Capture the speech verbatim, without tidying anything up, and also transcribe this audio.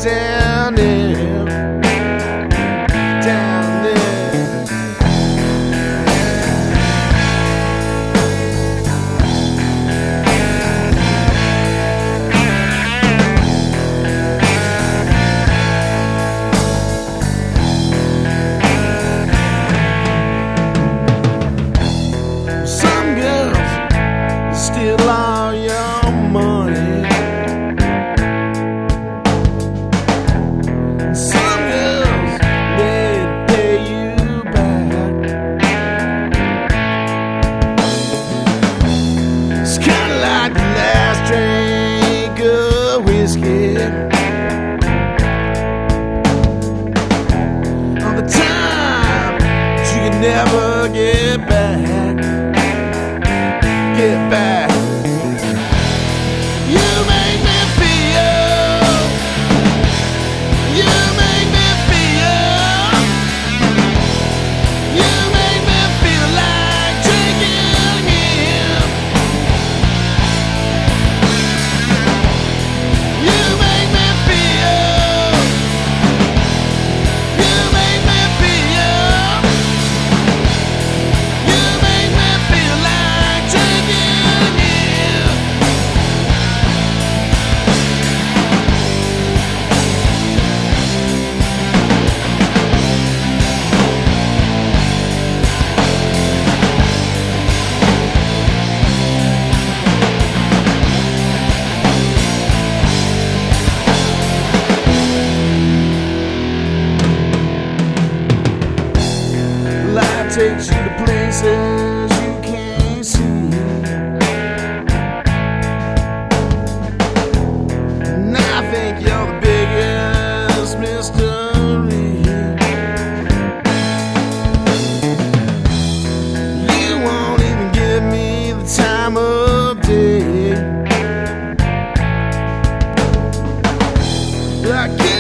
down there, down there. Some girls steal all your money. Some girls they pay you back. It's kinda like the last drink of whiskey. All the time that you can never get back. Get back. You make me feel. You make me feel. You make me feel like drinking again. You make me feel. You make me feel. You make me feel like drinking again. Life takes you to places you can't see, and I think you're the biggest mystery. You won't even give me the time of day. I can't